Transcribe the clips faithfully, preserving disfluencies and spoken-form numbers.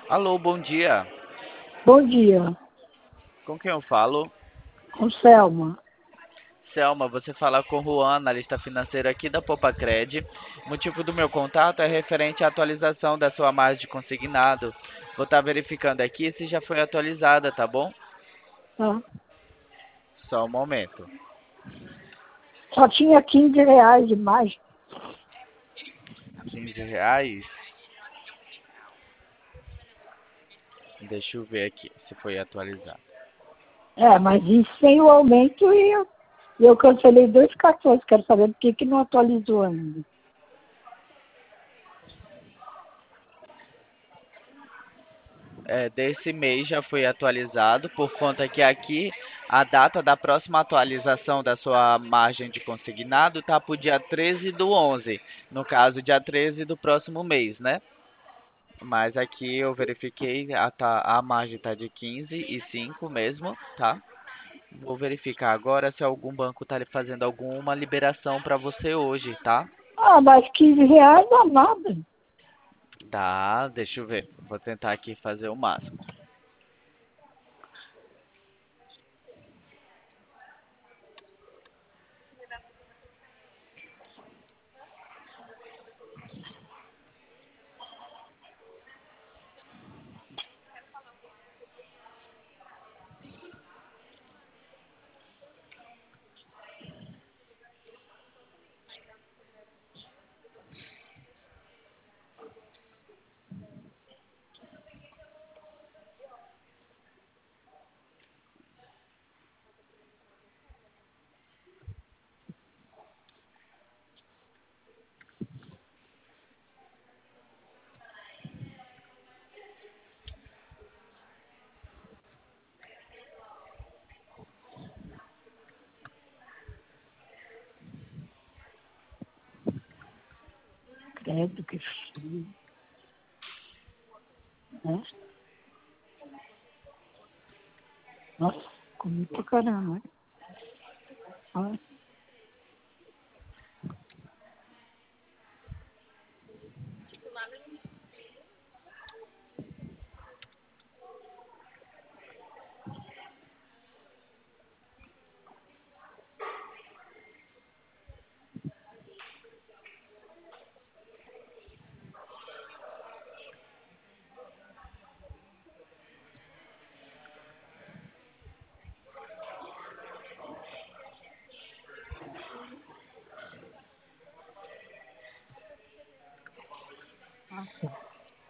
Alô, bom dia. Bom dia, Com quem eu falo? com Selma. Selma, você fala com Juan, analista financeiro aqui da Popacred. O motivo do meu contato é referente à atualização da sua margem de consignado. Vou estar verificando aqui se já foi atualizada, tá bom? Tá? Só um momento. Só tinha quinze reais de margem. quinze reais? Deixa eu ver aqui se foi atualizado. É, mas isso sem o aumento e eu, eu cancelei dois cartões. Quero saber por que, que não atualizou ainda. É, desse mês já foi atualizado, por conta que aqui a data da próxima atualização da sua margem de consignado está para o dia treze do onze, no caso, dia treze do próximo mês, né? Mas aqui eu verifiquei, a, tá, a margem está de quinze e cinco mesmo, tá? Vou verificar agora se algum banco está fazendo alguma liberação para você hoje, tá? Ah, mas quinze reais não é nada. Tá, deixa eu ver. Vou tentar aqui fazer o máximo. Credo que frio, né? Nossa, comi pra caramba, né? Ah, nossa.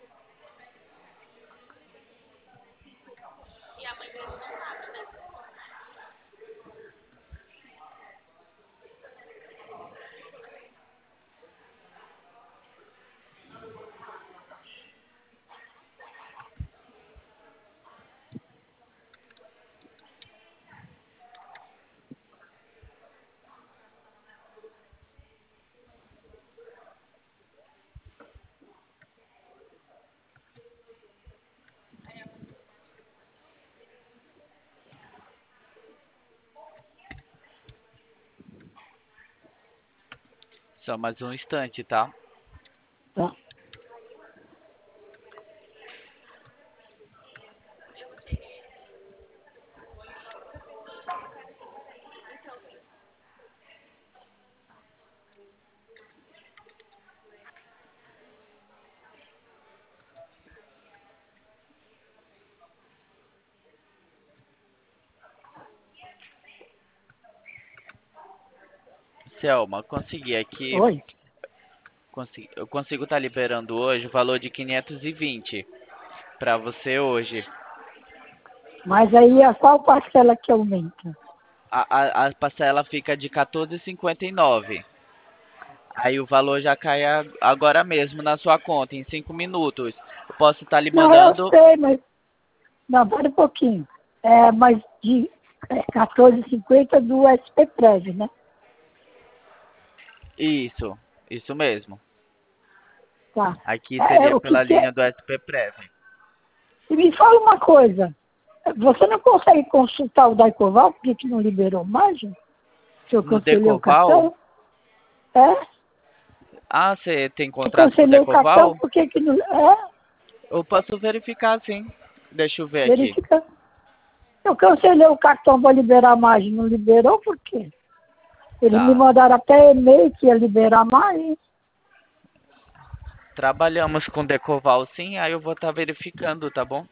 Só mais um instante, tá? Tá. Selma, consegui aqui. Oi. Consi- Eu consigo estar liberando hoje o valor de quinhentos e vinte para você hoje. Mas aí a qual parcela que aumenta? A, a, a parcela fica de quatorze e cinquenta e nove. Aí o valor já cai a- agora mesmo na sua conta, em cinco minutos. Eu posso estar lhe Não, eu mandando sei, mas. Não, pera um pouquinho. É, mas de é, quatorze e cinquenta do S P Prev, né? isso, isso mesmo. Tá. Aqui É, é seria o que pela que linha é? do S P Prev. E me fala uma coisa. Você não consegue consultar o Daicoval? Por que, que não liberou margem? Se eu No cancelei o Decoval? cartão? É? Ah, você tem Eu contrato com o cancelei o cartão, Decoval? por que, que não. É? Eu posso verificar, sim. Deixa eu ver aqui. Verifica. Eu cancelei o cartão para liberar mais, não liberou por quê? Eles me Tá. mandaram até e-mail que ia liberar mais. Trabalhamos com Decoval, sim. Aí eu vou estar verificando, tá bom?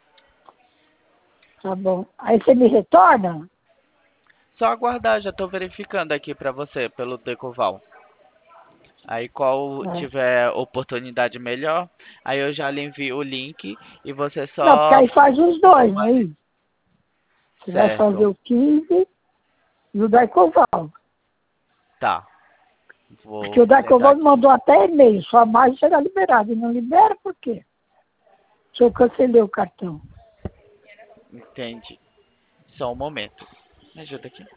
Tá bom. Aí você me retorna? Só aguardar, já tô verificando aqui pra você pelo Decoval. Aí qual É. tiver oportunidade melhor, aí eu já lhe envio o link e você Não, porque só aí faz os dois, não é confirma. isso? Você vai fazer Certo. o quinze e o Daicoval. Tá. Porque Vou o guardar Daicoval me aqui. mandou até e-mail, só mais será liberado. E não libera por quê? Se eu cancelei o cartão. Entendi. Só um momento. Me ajuda aqui.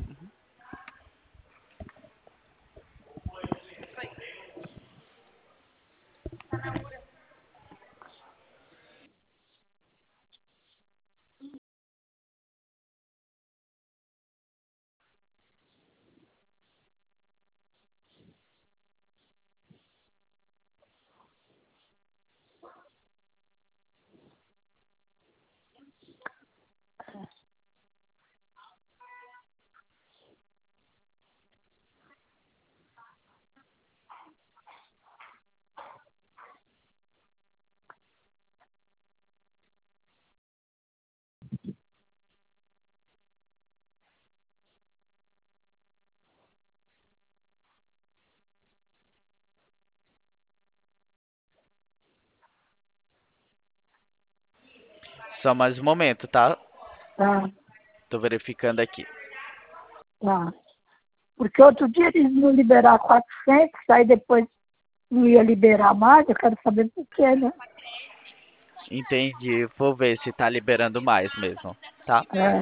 Só mais um momento, tá? Tá, Tô verificando aqui. tá. Porque outro dia eles não liberaram quatrocentos, aí depois não ia liberar mais, eu quero saber por quê, né? Entendi. Vou ver se tá liberando mais mesmo, tá? É.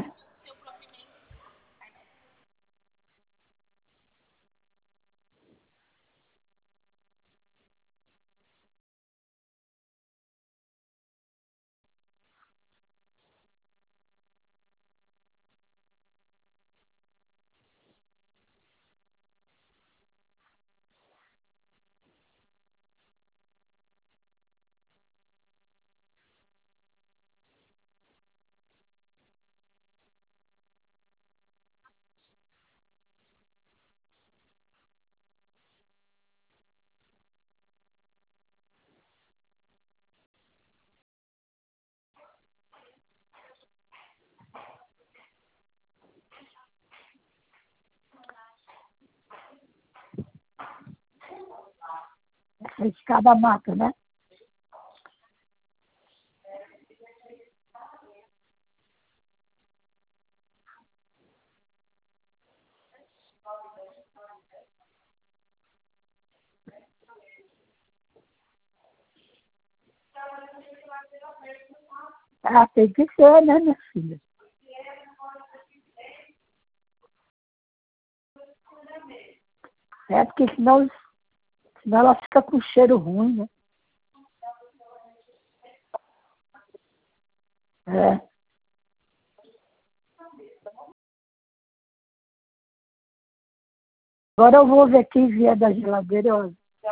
Essa escada mata, né? Ah, tem que ser, né, minha filha? É porque senão, senão ela fica com cheiro ruim, né? É. Agora eu vou ver quem vier da geladeira. Eu...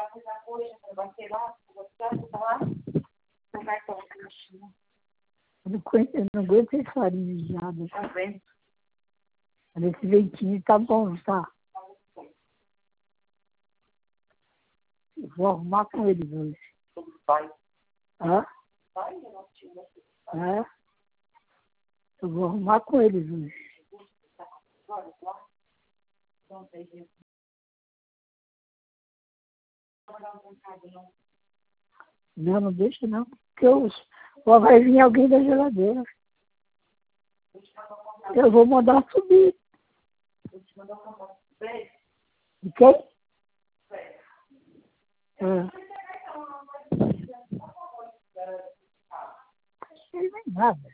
Eu não aguento, eu não aguento esse farinhado. Esse ventinho tá bom, tá? Eu vou arrumar com eles hoje. Hã? É? Eu vou arrumar com eles hoje. Não, não deixa não. Porque eu, ou vai vir alguém da geladeira. Eu vou mandar subir. De quem? É. Ele nem nada.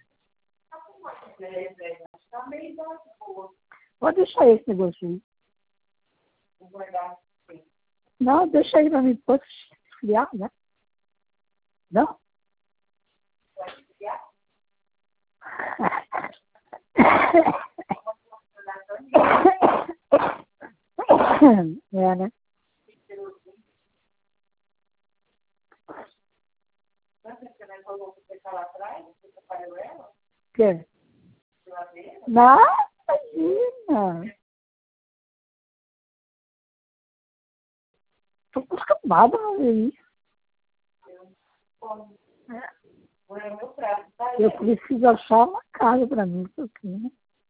Pode deixar esse negócio aí. Não, deixa aí pra mim depois esfriar, né? Não? É, né? Quer? Não, imagina. Tô acostumada a fazer isso. Eu preciso achar uma casa pra mim, isso aqui, né?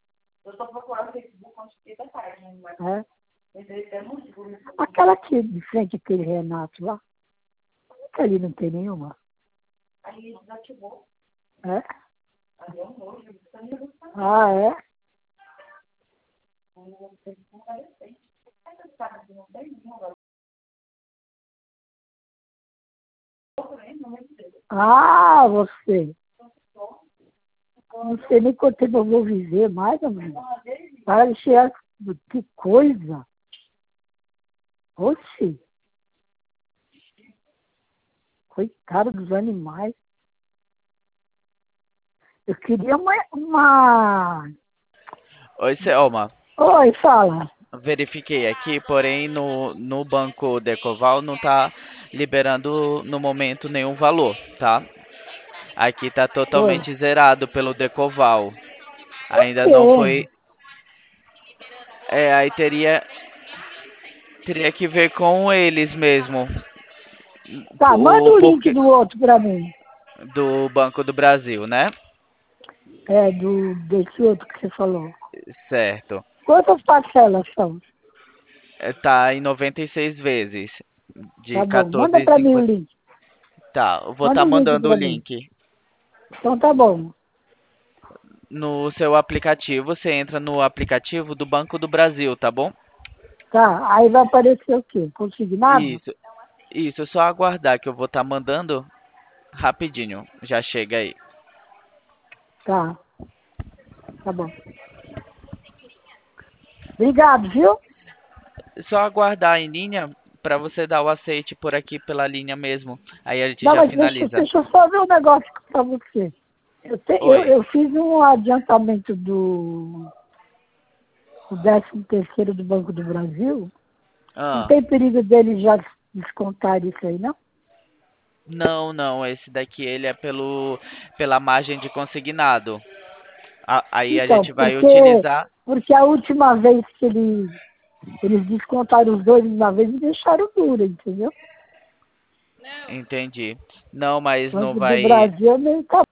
É. Aquela aqui de frente, aquele Renato lá. Que ali não tem nenhuma. É? Ah, é? Ah, você. Não sei nem quanto tempo eu vou viver mais, amigo. Para de chegar. Que coisa. Oxi. Coitado dos animais. Eu queria uma... uma... Oi, Selma. Oi, fala. Verifiquei aqui, porém no, no banco Decoval não está liberando no momento nenhum valor, tá? Aqui está Oi. totalmente zerado pelo Decoval. Por Ainda não quê? foi. É, aí teria teria que ver com eles mesmo, Tá, manda o o link porquê do outro pra mim. do Banco do Brasil, né? É, do, desse outro que você falou. Certo. Quantas parcelas são? É, tá em noventa e seis vezes de Tá bom. Manda pra mim o quatorze e cinquenta. link. Tá, eu vou Manda estar o link mandando o pra mim. link. Então tá bom. No seu aplicativo, você entra no aplicativo do Banco do Brasil, tá bom? Tá, aí vai aparecer o quê? Consignado? Isso, isso, é só aguardar que eu vou estar mandando rapidinho. Já chega aí. Tá, tá bom. Obrigado, viu? É só aguardar em linha para você dar o aceite por aqui pela linha mesmo. Aí a gente Não, já mas deixa, finaliza. deixa eu só ver um negócio pra você. Eu, te, eu, Oi. eu fiz um adiantamento do, do décimo terceiro do Banco do Brasil. Não Ah, tem perigo dele já descontar isso aí, não? não, não, esse daqui ele é pelo pela margem de consignado. A- aí a Então, gente vai porque, utilizar. porque a última vez que eles, eles descontaram os dois de uma vez e deixaram dura, entendeu? Entendi. Não, mas não Banco do vai, Brasil nem tá.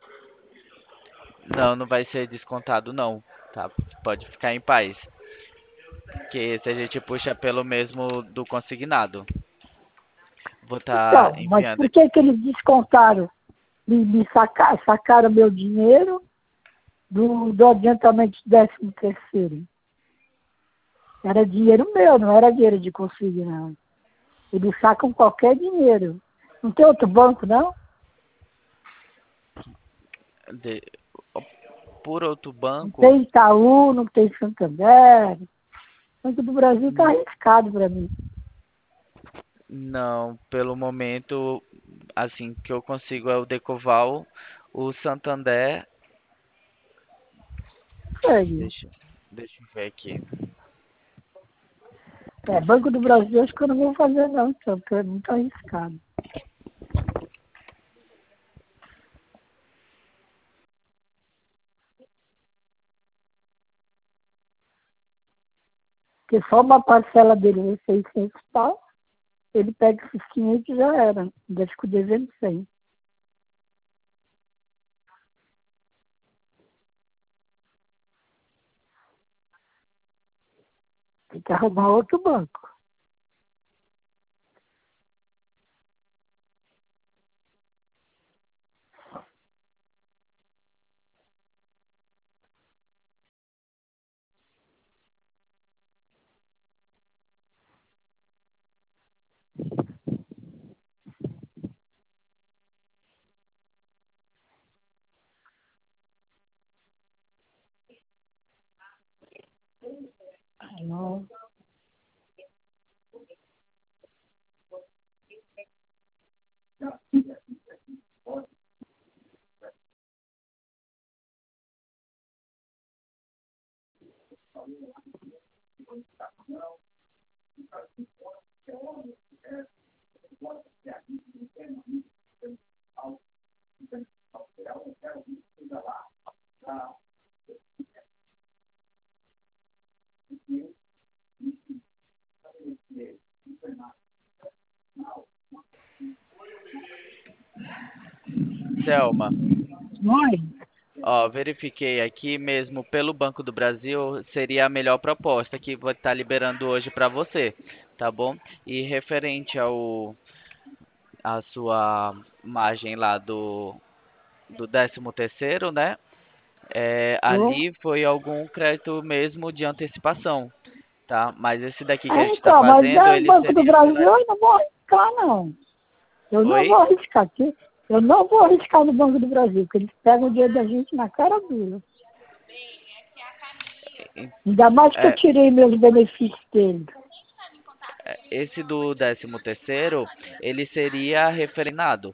não, não vai ser descontado não, tá? Pode ficar em paz. Que esse a gente puxa pelo mesmo do consignado. Vou estar Então, mas enviando por que, aqui. que eles descontaram? Me, me saca- sacaram meu dinheiro do, do adiantamento de décimo terceiro. Era dinheiro meu, não era dinheiro de consignado. Eles sacam qualquer dinheiro. Não tem outro banco, não? De- por outro Não banco, tem Itaú, não tem Santander. O Banco do Brasil está n- arriscado para mim. não, pelo momento, assim que eu consigo é o Decoval, o Santander. Sério. Deixa, deixa eu ver aqui. É, Banco do Brasil acho que eu não vou fazer não, então, porque é muito arriscado. Porque só uma parcela dele é seiscentos pau, ele pega esses quinhentos e já era. Ainda fico devendo cem. Tem que arrumar outro banco. Não. Selma, Oi. ó, verifiquei aqui mesmo pelo Banco do Brasil, seria a melhor proposta que vou estar liberando hoje para você, tá bom? E referente ao a sua margem lá do do décimo terceiro, né? É, Ô. ali foi algum crédito mesmo de antecipação, tá? Mas esse daqui que a É, gente está então, mas fazendo, é o ele Banco do seria Brasil, pela... eu não vou arriscar, não. Eu não vou Oi? arriscar aqui. Eu não vou arriscar no Banco do Brasil, porque eles pegam o dinheiro da gente na cara dura. Ainda mais que eu É, tirei meus benefícios dele. esse do décimo terceiro, ele seria referendado,